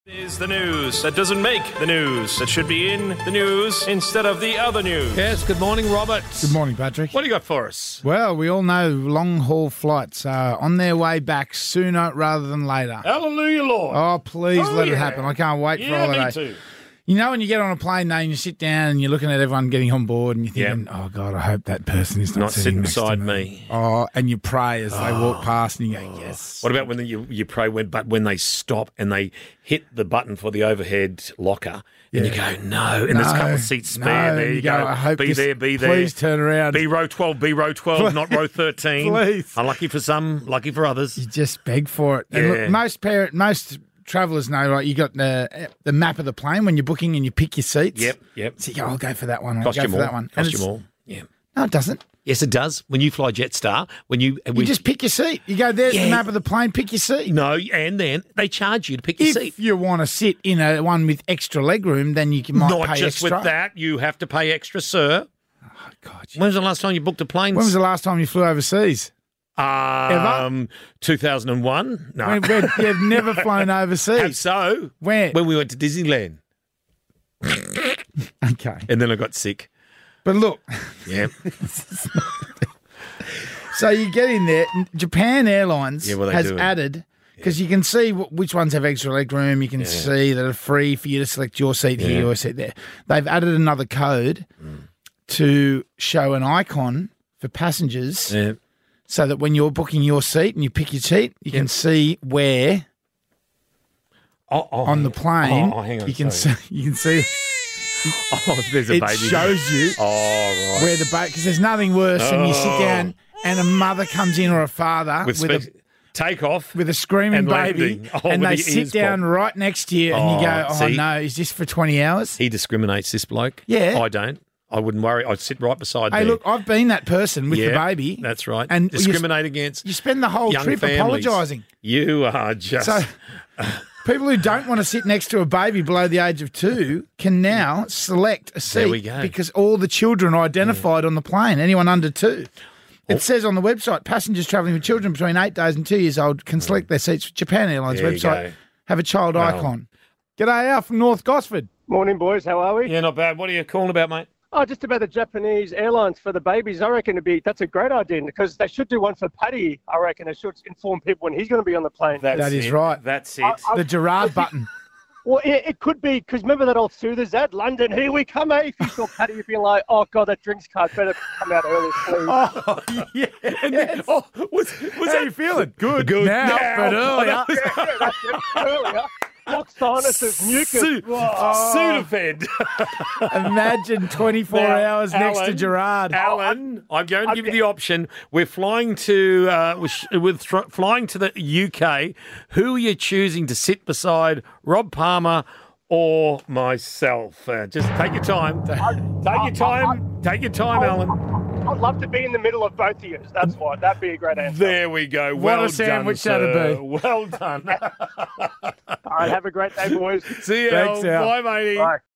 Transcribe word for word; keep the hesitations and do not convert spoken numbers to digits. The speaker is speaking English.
Is the news that doesn't make the news, that should be in the news instead of the other news. Yes, good morning, Robert. Good morning, Patrick. What do you got for us? Well, we all know long-haul flights are on their way back sooner rather than later. Hallelujah, Lord. Oh, please Oh, let yeah. it happen. I can't wait for yeah, all me of that. too. You know when you get on a plane now and you sit down and you're looking at everyone getting on board and you're thinking, oh, God, I hope that person is not, Not sitting next to beside me. Oh, and you pray as they walk past and you go, yes. What about when you, you pray, when, but when they stop and they hit the button for the overhead locker and you go, no, and there's a couple of seats spare no, there. and You, you go, go, I hope be this- there, be there. please turn around. Be row twelve, be row twelve, not row thirteen. Please. Unlucky for some, lucky for others. You just beg for it. And Yeah. look, most parent, most travellers know, right? You got the the map of the plane when you're booking and you pick your seats. Yep, yep. So you go, I'll go for that one. I'll Cost go you for more. that one. And Cost you it's- more. Yeah. No, it doesn't. Yes, it does. When you fly Jetstar, when you... You we, just pick your seat. You go, there's Yeah. the map of the plane, pick your seat. No, and then they charge you to pick your If seat. you want to sit in a one with extra legroom, then you can, might Not pay just extra. with that, you have to pay extra, sir. Oh, God. you- When was the last time you booked a plane? When was the last time you flew overseas? Um, two thousand one. No. When, when you've never flown Have overseas. so. Where? When we went to Disneyland. Okay. And then I got sick. But look, Yeah. so you get in there. Japan Airlines Yeah, what are they has doing? added, because you can see wh- which ones have extra leg room. You can see that are free for you to select your seat here, Yeah. your seat there. They've added another code to show an icon for passengers yeah. so that when you're booking your seat and you pick your seat, you can see where Oh, oh, on the plane Oh, hang on. you can sorry. see you can see Oh, there's a it baby. shows you Oh, right. where the baby, because there's nothing worse than you sit Oh. down and a mother comes in or a father With, with, spe- a take off. with a screaming And baby, landing. Oh, and with they the sit ears down popped. right next to you, and you go, Oh, "Oh see? no, is this for twenty hours?" He discriminates, this bloke. Yeah. I don't. I wouldn't worry. I'd sit right beside Hey, there. look, I've been that person with yeah, the baby. That's right. And you, discriminate against you spend the whole young trip families. apologising. You are just... So people who don't want to sit next to a baby below the age of two can now select a seat There we go. because all the children are identified on the plane, anyone under two. It Oh. says on the website, passengers travelling with children between eight days and two years old can select their seats. Japan Airlines There you website go. have a child Well. icon. G'day, Al from North Gosford. Morning, boys. How are we? Yeah, not bad. What are you calling about, mate? Oh, just about the Japanese airlines for the babies. I reckon it'd be that's a great idea because they should do one for Paddy. I reckon they should inform people when he's going to be on the plane. That's That is it. right. That's it. I- I- The Gerard button. Well, it, it could be because remember that old Soothers ad, London, here we come, eh? If you saw Paddy, you'd be like, oh god, that drinks card better come out early, please. Oh, yeah. And then- oh, was, was How that you feeling? Good. Good now, now. but earlier. Oh, that was- Yeah, that's it. Earlier. What sinuses, mucus. Su- Oh. Sudafed. Imagine twenty-four Now, hours next to Alan, Gerard. Alan, I'm going to give you the option. We're flying to uh, we're sh- with tr- flying to the U K. Who are you choosing to sit beside, Rob Palmer or myself? Uh, just take your time. Take your time. Take your time, Alan. I'd love to be in the middle of both of you. That's why. That'd be a great answer. There we go. What a Well sandwich done, that'd sir. be. Well done. All right, have a great day, boys. See you. Thanks, Al. Al. Bye, matey. Bye.